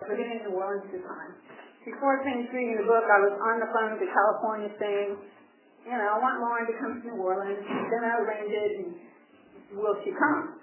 living in New Orleans at the time. Before I finished reading the book, I was on the phone to California saying, I want Lauren to come to New Orleans. Then I arranged it, and will she come?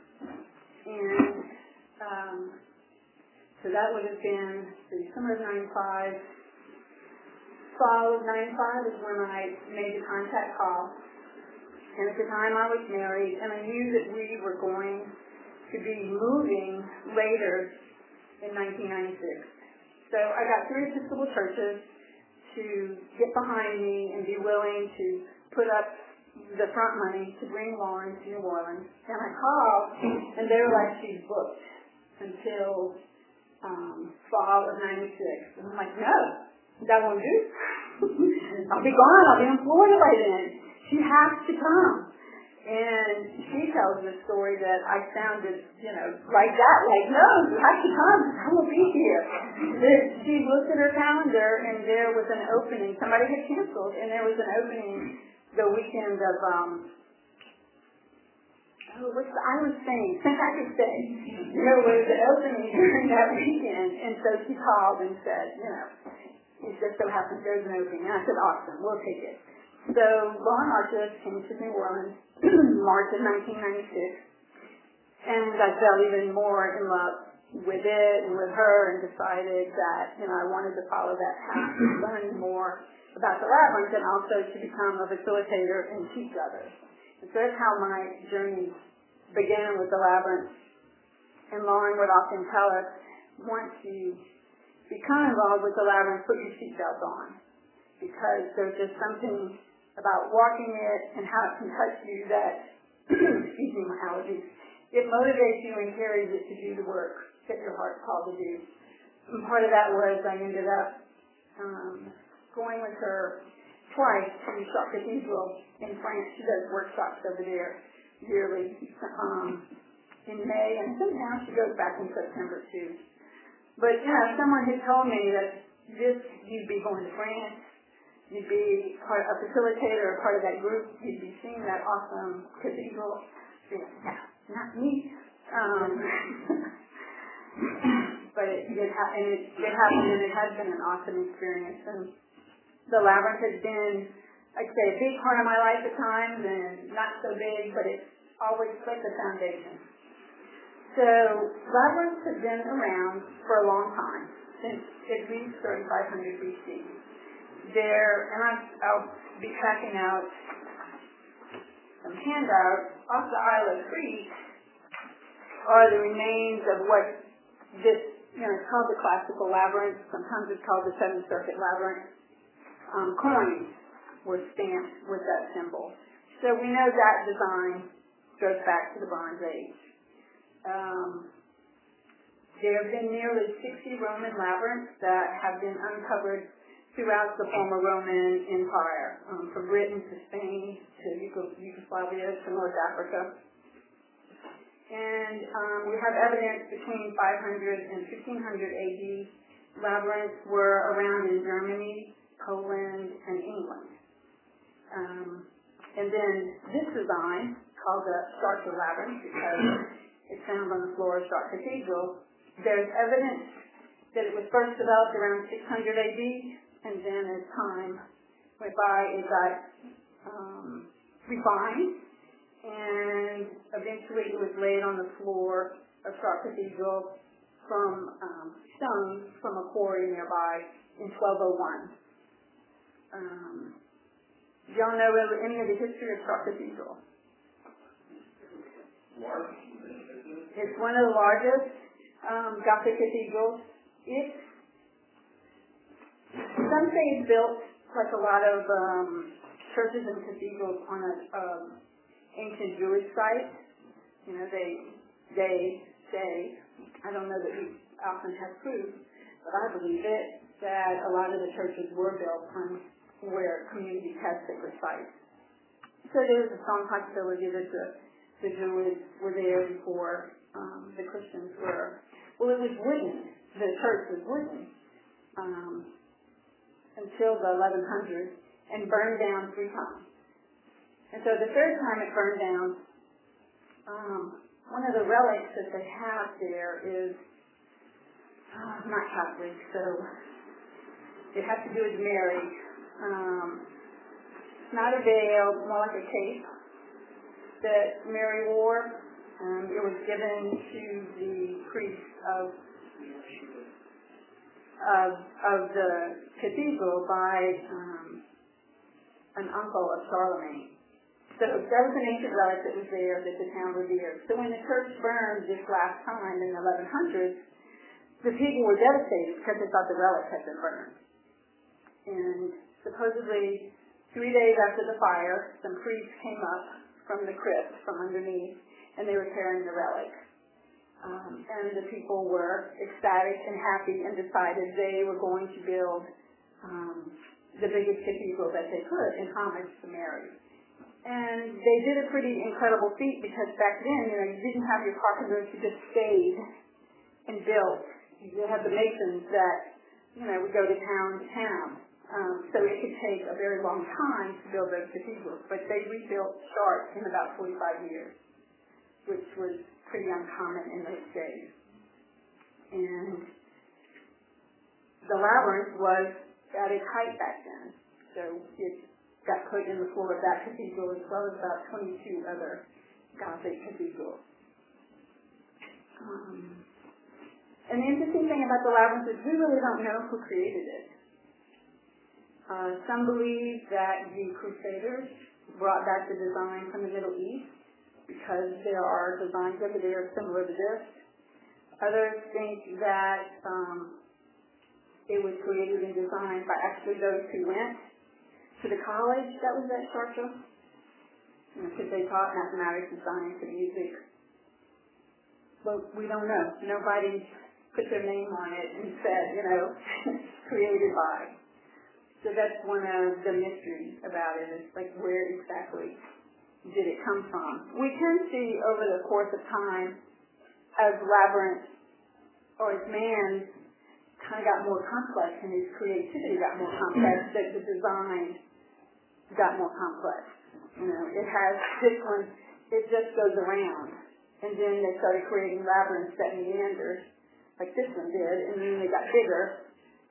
And so that would have been the summer of 95. Fall of 95 is when I made the contact call. And at the time I was married, and I knew that we were going to be moving later in 1996. So I got 3 Episcopal churches to get behind me and be willing to put up the front money to bring Lauren to New Orleans. And I called, and they were like, she's booked until fall of 96. And I'm like, no, that won't do. I'll be gone. I'll be in Florida by then. She has to come. And she tells the story that I sounded, like that, like, no, you have to come. I will be here. She looked at her calendar, and there was an opening. Somebody had canceled, and there was an opening the weekend of, what's the Irish thing? St. Patrick's Day. There was an opening during that weekend, and so she called and said, it just so happens there's an opening. And I said, awesome, we'll take it. So Lauren Archulus came to New Orleans March of 1996, and I fell even more in love with it and with her, and decided that I wanted to follow that path, learn more about the labyrinth, and also to become a facilitator and teach others. And so that's how my journey began with the labyrinth. And Lauren would often tell us, once you become involved with the labyrinth, put your seatbelt on, because there's just something about walking it and how it can touch you that, excuse me, my allergies, it motivates you and carries it to do the work that your heart's called to do. And part of that was I ended up going with her twice to Chartres Cathedral in France. She does workshops over there yearly in May, and somehow she goes back in September too. But someone had told me that you'd be going to France, you'd be a facilitator or part of that group, you'd be seeing that awesome cathedral. Not me. But it did happen, and it has been an awesome experience. And the labyrinth has been, I'd say, a big part of my life at times, and not so big, but it's always like the foundation. So labyrinths have been around for a long time, since at least 3500 BC. I'll be tracking out some handouts. Off the Isle of Crete are the remains of what this, it's called the classical labyrinth. Sometimes it's called the Seventh Circuit labyrinth. Coins were stamped with that symbol. So we know that design goes back to the Bronze Age. There have been nearly 60 Roman labyrinths that have been uncovered throughout the former Roman Empire, from Britain to Spain to Yugoslavia to North Africa. And we have evidence between 500 and 1500 AD. Labyrinths were around in Germany, Poland, and England. And then this design, called the Chartres labyrinth, because it's found on the floor of Chartres Cathedral, there's evidence that it was first developed around 600 AD, and then as time went by, it got refined, and eventually it was laid on the floor of Chartres Cathedral from stone from a quarry nearby in 1201. Do y'all know any of the history of Chartres Cathedral? It's one of the largest Gothic cathedrals. Some say it's built like a lot of churches and cathedrals on an ancient Jewish site. They say, I don't know that we often have proof, but I believe it, that a lot of the churches were built on where communities had sacred sites. So there was a strong possibility that the Jews were there before the Christians were. Well, it was wooden. The church was wooden until the 1100s and burned down 3 times. And so the third time it burned down, one of the relics that they have there is I'm not Catholic, so it has to do with Mary. Not a veil, more like a cape that Mary wore. It was given to the priest of the cathedral by an uncle of Charlemagne. So that was an ancient relic that was there that the town revered. So when the church burned this last time in the 1100s, the people were devastated because they thought the relic had been burned. And supposedly 3 days after the fire, some priests came up from the crypt, from underneath, and they were carrying the relic. And the people were ecstatic and happy and decided they were going to build the biggest cathedral that they could in homage to Mary. And they did a pretty incredible feat because back then, you didn't have your carpenters who just stayed and built. You had the masons that, would go to town to town. So it could take a very long time to build those cathedrals. But they rebuilt Chartres in about 45 years, which was pretty uncommon in those days. And the labyrinth was at its height back then. So it got put in the floor of that cathedral as well as about 22 other Gothic cathedrals. And the interesting thing about the labyrinth is we really don't know who created it. Some believe that the Crusaders brought back the design from the Middle East because there are designs over there similar to this. Others think that it was created and designed by actually those who went to the college that was at Chartres, because they taught mathematics and science and music. But we don't know. Nobody put their name on it and said, created by. So that's one of the mysteries about it. It's like, where exactly did it come from? We can see over the course of time, as labyrinth, or as man kind of got more complex and his creativity got more complex, that the design got more complex. It has this one, it just goes around. And then they started creating labyrinths that meandered, like this one did, and then they got bigger.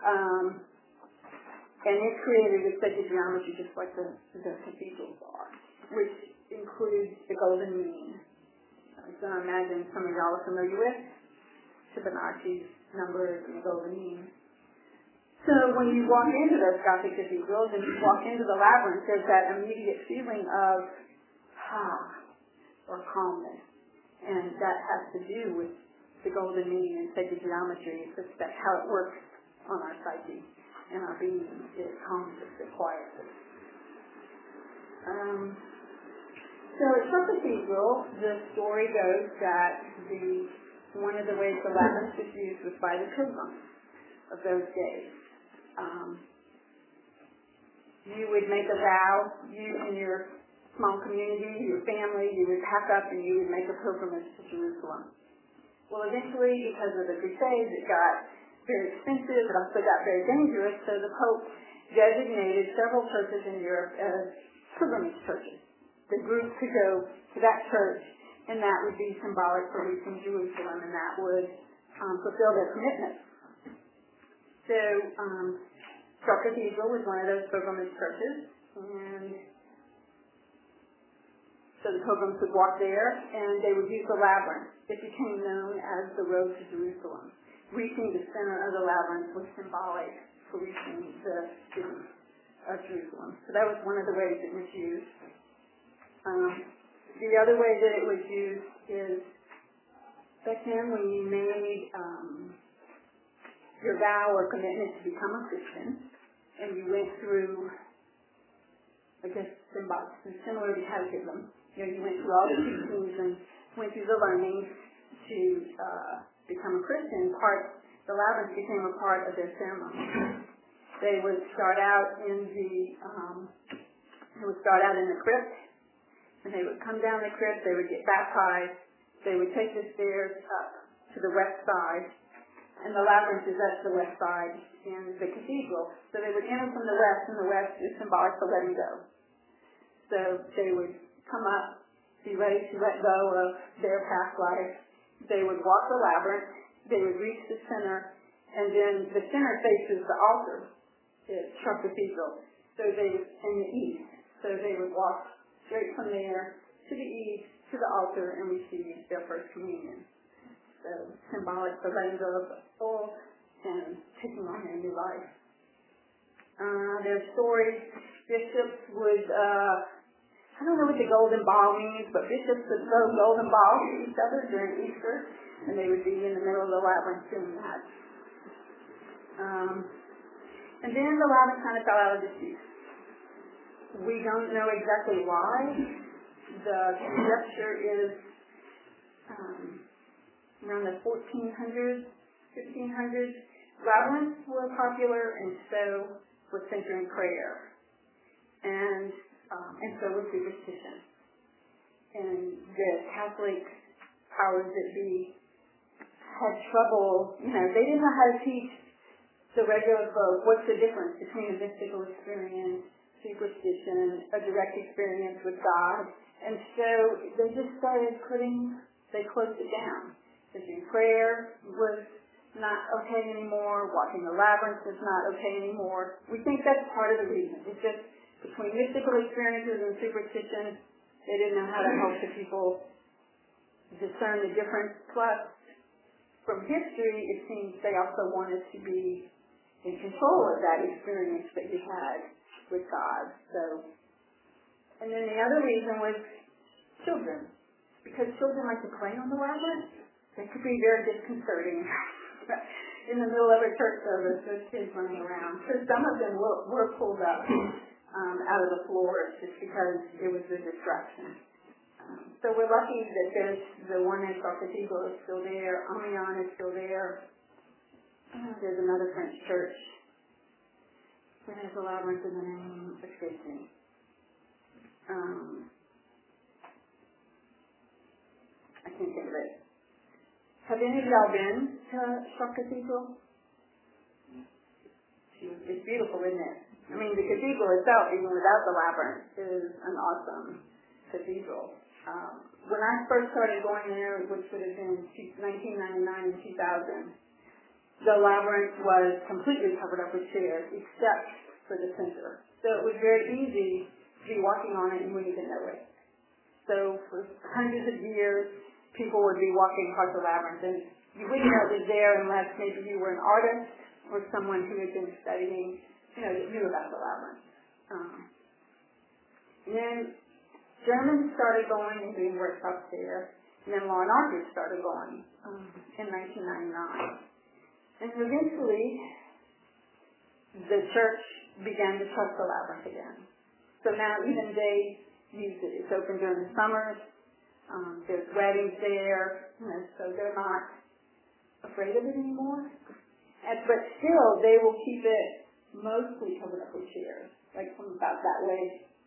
And it created a sacred geometry just like the cathedrals are, which includes the golden mean. So I imagine some of y'all are familiar with Fibonacci's numbers and the golden mean. So when you walk into those Gothic cathedrals and you walk into the labyrinth, there's that immediate feeling of or calmness. And that has to do with the golden mean and sacred geometry. It's just that's how it works on our psyche and our being. It calms us, it quiets us. So at Chartres Cathedral, the story goes that one of the ways the labyrinth was used was by the pilgrims of those days. You would make a vow, you and your small community, your family, you would pack up and you would make a pilgrimage to Jerusalem. Well, eventually, because of the Crusades, it got very expensive. It also got very dangerous, so the Pope designated several churches in Europe as pilgrimage churches. The group could go to that church, and that would be symbolic for reaching Jerusalem, and that would fulfill their commitment. So, Chartres Cathedral was one of those pilgrimage churches, and so the pilgrims would walk there, and they would use the labyrinth. It became known as the road to Jerusalem. Reaching the center of the labyrinth was symbolic for reaching the city of Jerusalem. So that was one of the ways it was used. The other way that it was used is back then when you made your vow or commitment to become a Christian, and you went through, I guess, similar to catechism. You went through all the teachings and went through the learning to become a Christian. The labyrinth became a part of their ceremony. They would start out in the crypt, and they would come down the crypt. They would get baptized. They would take the stairs up to the west side, and the labyrinth is at the west side in the cathedral. So they would enter from the west, and the west is symbolic for letting go. So they would come up, be ready to let go of their past life. They would walk the labyrinth. They would reach the center, And then the center faces the altar at Trump Cathedral. So they in the east. So they would walk straight from there to the east to the altar and receive their first communion. So symbolic of letting go of the soul and taking on a new life. Their stories, bishops would, I don't know what the golden ball means, but bishops would throw golden balls at each other during Easter, and they would be in the middle of the labyrinth doing that. And then the labyrinth kind of fell out of disuse. We don't know exactly why. The conjecture is around the 1400s, 1500s. Labyrinths were popular, and so was centering prayer, and so was superstition. And the Catholic powers that be had trouble. They didn't know how to teach the regular folk what's the difference between a mystical experience, superstition, a direct experience with God. And so they just started they closed it down. Centering prayer was not okay anymore. Walking the labyrinth was not okay anymore. We think that's part of the reason. It's just between mystical experiences and superstition, they didn't know how to help the people discern the difference. Plus, from history, it seems they also wanted to be in control of that experience that you had with God. And then the other reason was children. Because children like to play on the labyrinth, they could be very disconcerting. In the middle of a church service, those kids running around. So some of them were pulled up out of the floor just because it was a distraction. So we're lucky that there's the one in Trump Cathedral is still there. Amiens is still there. There's another French church that has a labyrinth in the name escapes me. I can't think of it. Have any of y'all been to Trump Cathedral? It's beautiful, isn't it? I mean, the cathedral itself, even without the labyrinth, is an awesome cathedral. When I first started going there, which would have been 1999 and 2000, the labyrinth was completely covered up with chairs, except for the center. So it was very easy to be walking on it and you wouldn't even know it. So for hundreds of years, people would be walking across the labyrinth, and you wouldn't know it was there unless maybe you were an artist or someone who had been studying, that knew about the labyrinth. And then Germans started going and doing workshops there, and then Lauren Archer started going in 1999. And eventually, the church began to trust the labyrinth again. So now even they use it. It's open during the summers. There's weddings there, so they're not afraid of it anymore. But still, they will keep it mostly covered up with chairs, like from about that way.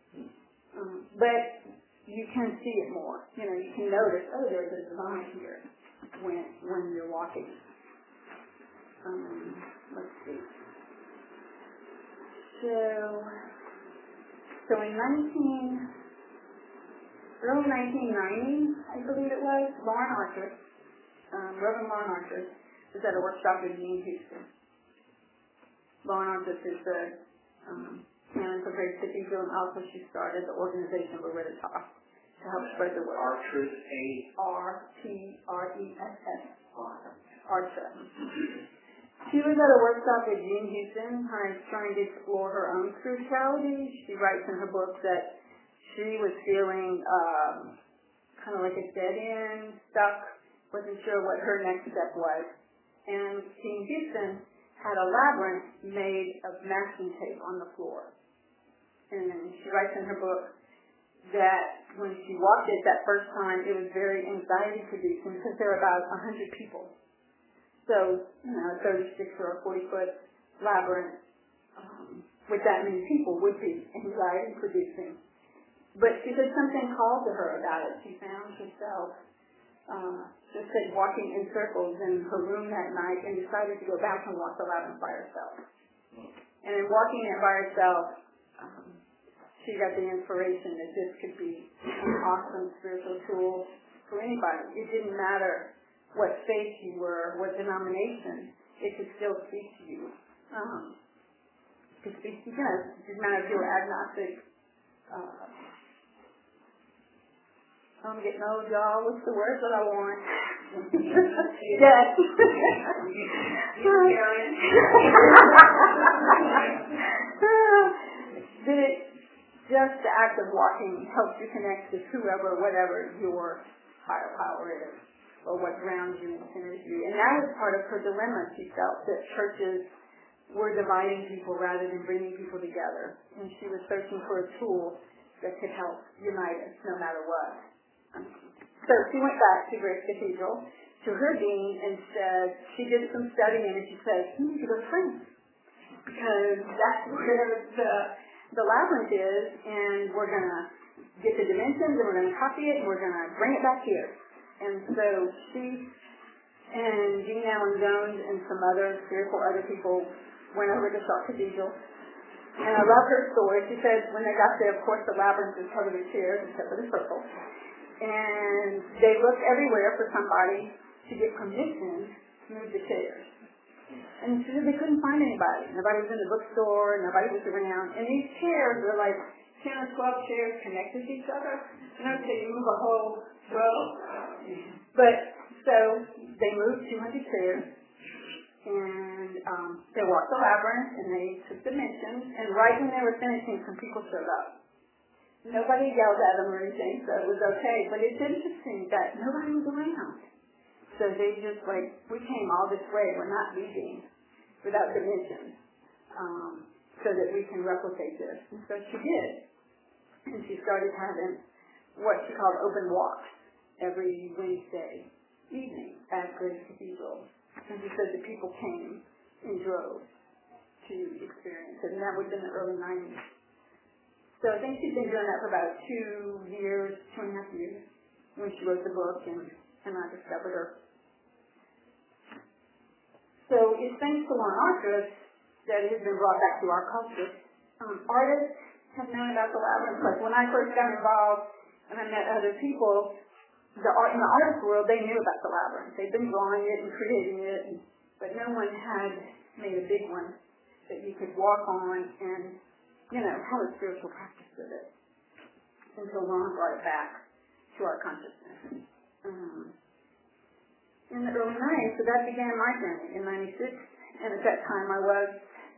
But you can see it more. You can notice, there's a design here when you're walking. Let's see. So in early 1990, I believe it was, Lauren Archer, Reverend Lauren Archer, was at a workshop with Jean Houston. Lauren Archer is the canon for Grace Cathedral, and also she started the organization Loretta Toff to help spread the word. Archer, A-R-T-R-E-S-S. Archer. She was at a workshop with Jean Houston, trying to explore her own spirituality. She writes in her book that she was feeling kind of like a dead end, stuck, wasn't sure what her next step was. And Jean Houston had a labyrinth made of masking tape on the floor. And she writes in her book that when she walked it that first time, it was very anxiety-producing because there were about 100 people. So, a 36 or a 40-foot labyrinth with that many people would be anxiety-producing. But she said something called to her about it. She found herself just walking in circles in her room that night and decided to go back and walk the labyrinth by herself. And in walking it by herself, she got the inspiration that this could be an awesome spiritual tool for anybody. It didn't matter what faith you were, what denomination. it could still speak to you. It could speak to you, it doesn't matter if you're agnostic. I'm getting old, y'all. What's the word that I want? Yes. Just the act of walking helps you connect with whoever, whatever your higher power is, or what grounds you and centers you. And that was part of her dilemma. She felt that churches were dividing people rather than bringing people together. And she was searching for a tool that could help unite us no matter what. So she went back to Grace Cathedral, to her dean, and said, she did some studying, and she said, you need to go to France, because that's where the labyrinth is, and we're going to get the dimensions, and we're going to copy it, and we're going to bring it back here. And so she and Jean Allen Jones and some other, 3 or 4 other people went over to Chartres Cathedral. And I love her story. She said when they got there, of course, the labyrinth was covered with chairs except for the circle. And they looked everywhere for somebody to get permission to move the chairs. And she said they couldn't find anybody. Nobody was in the bookstore. Nobody was around. And these chairs were like 10 or 12 chairs connected to each other. You know, so you move a whole row. But so they moved 200 chairs. And they walked the labyrinth, and they took dimensions. And right when they were finishing, some people showed up. Nobody yelled at them or anything, so it was okay. But it's interesting that nobody was around. So they just we came all this way. We're not leaving without dimensions, so that we can replicate this. And so she did. And she started having what she called open walks every Wednesday evening at Grace Cathedral. And she said the people came in droves to experience it. And that was in the early 90s. So I think she's been doing that for about 2 years, 2.5 years, when she wrote the book, and I discovered her. So it's thanks to Lauren Arthur that it has been brought back to our culture. Artists have known about the labyrinth. Like when I first got involved and I met other people, in the artist world, they knew about the labyrinth. They'd been drawing it and creating it, but no one had made a big one that you could walk on and have a spiritual practice with it, until Ron brought it back to our consciousness. In the early 90s, so that began my journey in 96, and at that time I was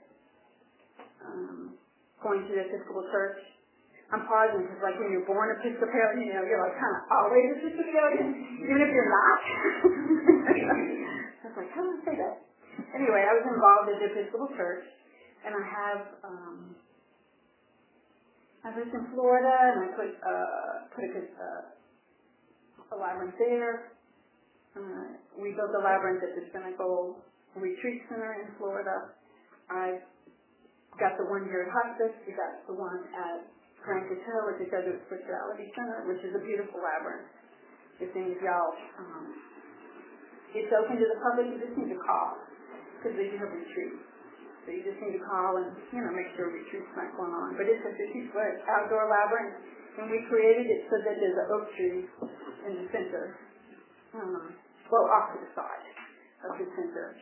going to the Episcopal Church. I'm pausing because when you're born Episcopalian, you're kind of always Episcopalian, even if you're not. I was like, how do I say that? Anyway, I was involved in the Episcopal Church, and I lived in Florida, and I put a labyrinth there. We built a labyrinth at the Pinnacle Retreat Center in Florida. I got the one here at Hospice. We got the one at Grand Hotel at the Desert Spirituality Center, which is a beautiful labyrinth. It seems y'all, it's open to the public. You just need to call, because they do have retreats. So you just need to call and, make sure retreat's not going on. But it's a 50-foot outdoor labyrinth, and we created it so that there's an oak tree in the center. Off to the side of the center.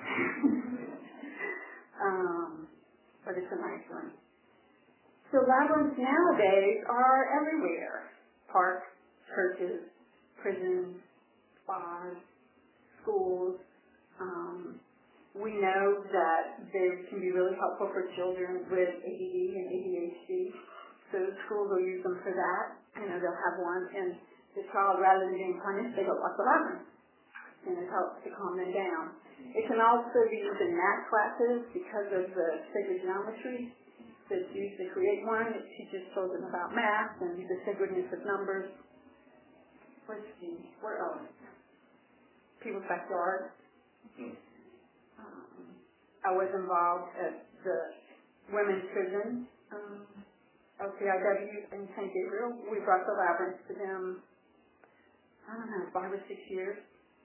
But it's a nice one. So labyrinths nowadays are everywhere. Parks, churches, prisons, spas, schools. We know that they can be really helpful for children with ADD and ADHD. So schools will use them for that. They'll have one, and the child, rather than being punished, they go walk the labyrinth. And it helps to calm them down. It can also be used in math classes because of the sacred geometry that's used to create one. It teaches children about math and the sacredness of numbers. Where else? People's backyards. I was involved at the women's prison, LCIW in St. Gabriel. We brought the labyrinth to them, 5 or 6 years.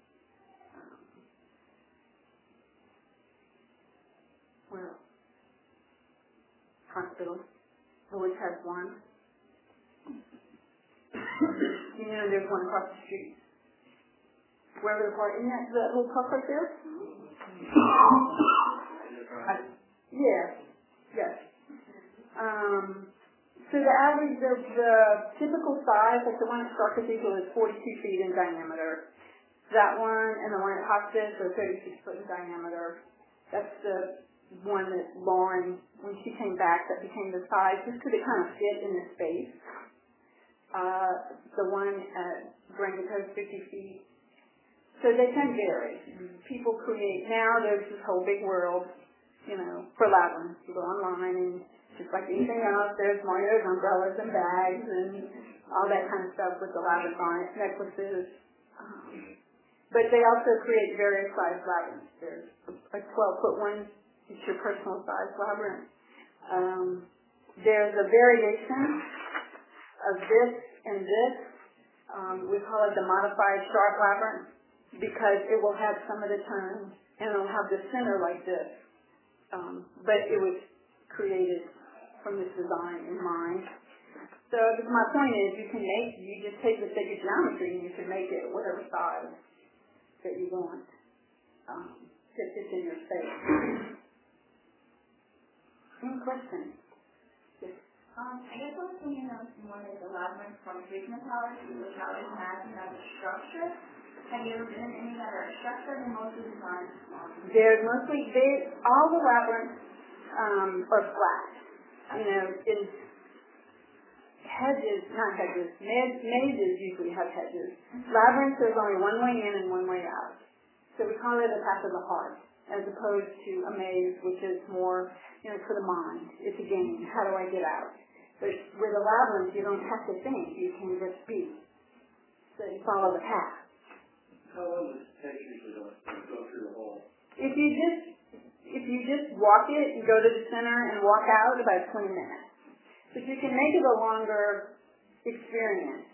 Hospital. Always has one. There's one across the street. Wherever the park, isn't that the little park right there? Yes. Yes. So the average of the typical size, like the one at Stark Cathedral, is 42 feet in diameter. That one and the one at Hospice are 36 foot in diameter. That's the one that Lauren, when she came back, that became the size, just because it kind of fit in the space. The one at Brancato is 50 feet. So they can vary. People create, now there's this whole big world, for labyrinths. You go online and just like anything else, there's Mario's umbrellas and bags and all that kind of stuff with the labyrinth on it, necklaces. But they also create various size labyrinths. There's a 12-foot one, it's your personal size labyrinth. There's a variation of this and this. We call it the modified sharp labyrinth because it will have some of the turns and it will have the center like this. But it was created from this design in mind. So my point is you just take the sacred geometry and you can make it whatever size that you want to fit in your space. Any questions? Yes. I guess one thing you notice more is the labyrinth from Greek mythology, which I always imagine as a structure. Have you ever been in any that are structured and mostly designed? There's mostly all the labyrinths are flat. In hedges, not hedges, mazes usually have hedges. Labyrinths, there's only one way in and one way out. So we call it a path of the heart, as opposed to a maze, which is more, for the mind. It's a game. How do I get out? But with a labyrinth, you don't have to think. You can just be. So you follow the path. How long does it take usually to go through the hole? If you just walk it and go to the center and walk out, about 20 minutes. But you can make it a longer experience.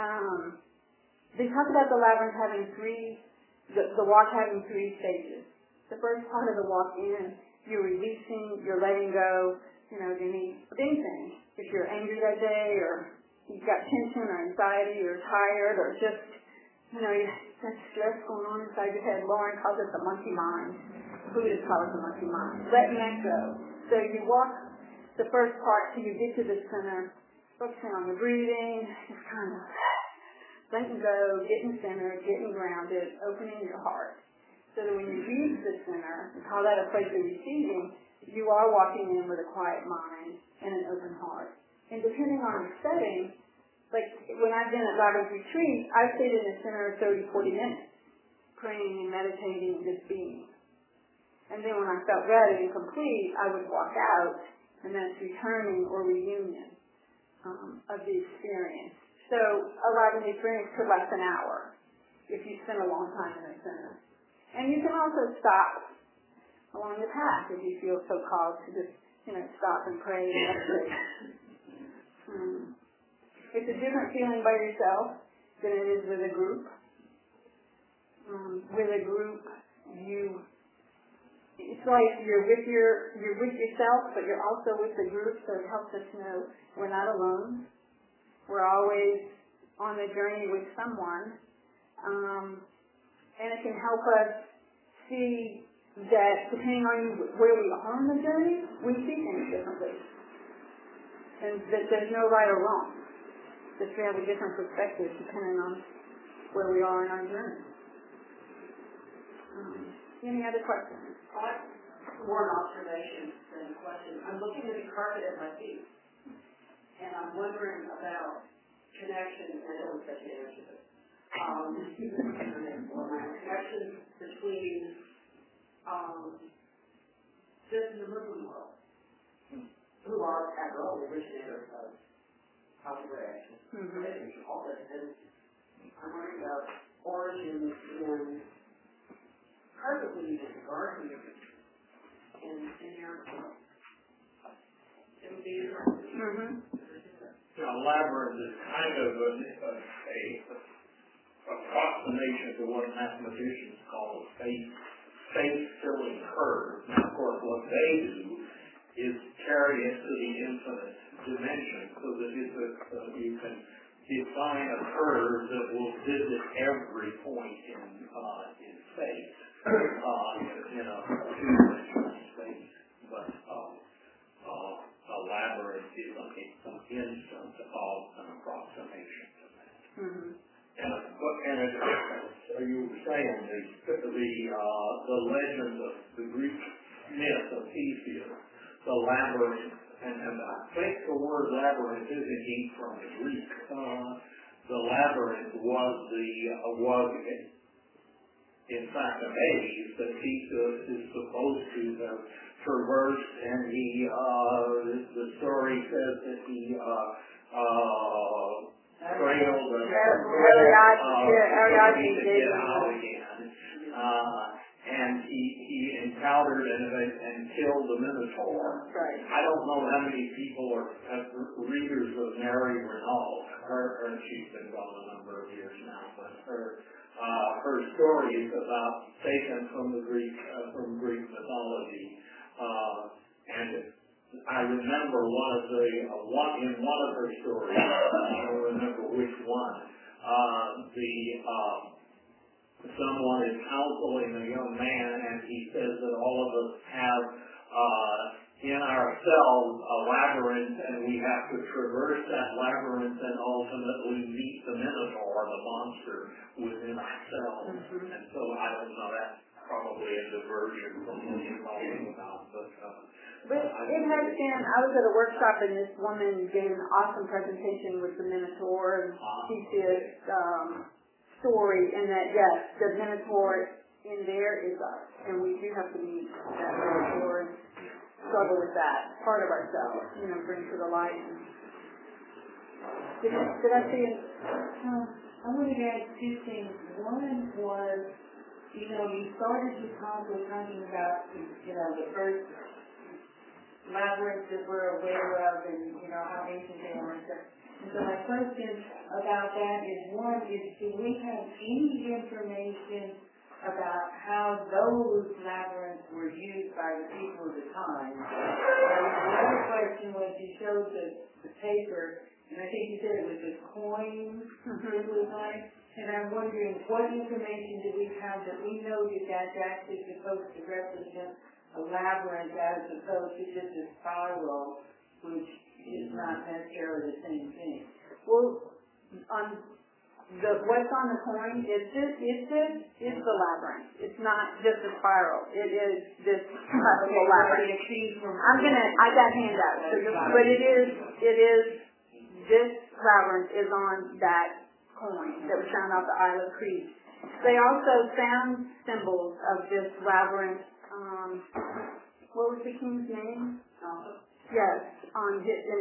They talk about the labyrinth having the walk having three stages. The first part of the walk in, you're releasing, you're letting go, anything. If you're angry that day, or you've got tension or anxiety, or tired, or just, that stress going on inside your head. Lauren calls it the monkey mind. Buddhists call it the monkey mind. Letting that go. So you walk the first part till you get to the center, focusing on your breathing, just kind of letting go, getting centered, getting grounded, opening your heart. So that when you reach the center, we call that a place of receiving, you are walking in with a quiet mind and an open heart. And depending on the setting, like when I've been at labyrinth retreat, I've stayed in the center 30, 40 minutes, praying and meditating and just being. And then when I felt ready and complete, I would walk out, and then it's returning or reunion of the experience. So a labyrinth experience could last an hour if you spend a long time in the center. And you can also stop along the path if you feel so called to just, stop and pray and meditate. It's a different feeling by yourself than it is with a group. With a group, it's like you're with yourself, but you're also with the group, so it helps us know we're not alone. We're always on the journey with someone. And it can help us see that depending on where we are on the journey, we see things differently. And that there's no right or wrong. That we have a different perspective depending on where we are in our journey. Any other questions? More an observation than a question. I'm looking at the carpet at my feet, and I'm wondering about connection. I don't expect you to answer this. Connection between this and the Muslim world, who are, after all, the originators of positive reaction, all this. And I'm wondering about origins and perfectly garden in your it would be interesting. Labyrinth is kind of a approximation to what mathematicians call a space-filling curve. Now, of course, what they do is carry it to the infinite dimension so that you can define a curve that will visit every point in space. in a two-dimensional space, but a labyrinth is an instance of an approximation to that. Mm-hmm. And you were saying the legend of the Greek myth of Theseus, the labyrinth, and I think the word labyrinth is indeed from the Greek. The labyrinth was in fact a maze that Theseus is supposed to have traversed, and the story says that he trailed Ariadne to get out again. And he encountered and killed the Minotaur. Right. I don't know how many people are readers of Mary Renault. She's been gone a number of years now, but her story is taken from the Greek mythology, and I remember in one of her stories. I don't remember which one. Someone is counseling a young man, and he says that all of us have in ourselves a labyrinth, and we have to traverse that labyrinth and ultimately meet the Minotaur, the monster within ourselves. Mm-hmm. And so I don't know, that's probably a diversion from what you're talking about. But it has been, I was at a workshop and this woman gave an awesome presentation with the Minotaur and Theseus story, and that yes, the Minotaur in there is us, and we do have to meet that Minotaur and struggle with that part of ourselves, bring to the light. Did I see it? I wanted to add two things. One was, you started your talk with talking about, the first labyrinths that we're aware of and, how ancient they are and stuff. And so my question about that is, one, do we have any information about how those labyrinths were used by the people of the time? And the other question was, you showed the paper, and I think you said it was a coin that was on it. And I'm wondering, what information do we have that we know that that's actually supposed to represent a labyrinth as opposed to just a spiral, which is not necessarily the same thing? Well, what's on the coin is the labyrinth. It's not just a spiral. It is this labyrinth. I got handouts. But it is this labyrinth is on that coin that was found off the Isle of Crete. They also found symbols of this labyrinth. What was the king's name? Yes, in his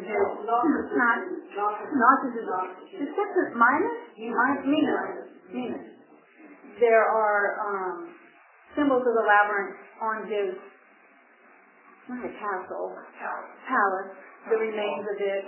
Minos. There are symbols of the labyrinth on his not a castle, palace, the remains of it.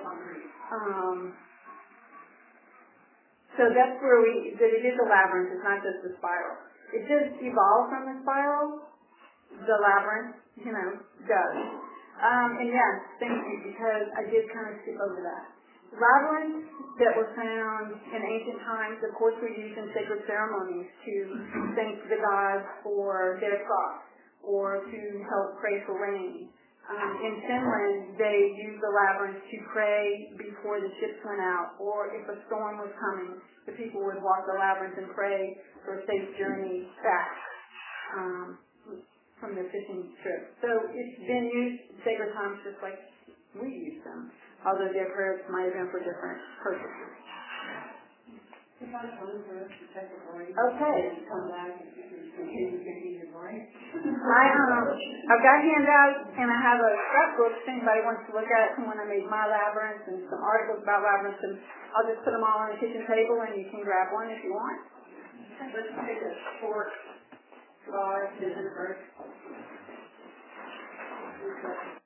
So that's where that it is a labyrinth, it's not just a spiral. It does evolve from the spiral, the labyrinth, does. And yes, thank you, because I did kind of skip over that. Labyrinths that were found in ancient times, of course, were used in sacred ceremonies to thank the gods for their crops or to help pray for rain. In Finland, they used the labyrinth to pray before the ships went out, or if a storm was coming, the people would walk the labyrinth and pray for a safe journey back from their fishing trip. So it's been used in sacred times just like we use them, although their prayers might have been for different purposes. Okay. I've got handouts and I have a scrapbook if anybody wants to look at it from when I made my labyrinth and some articles about labyrinths, and I'll just put them all on the kitchen table and you can grab one if you want. Let's take a short slide.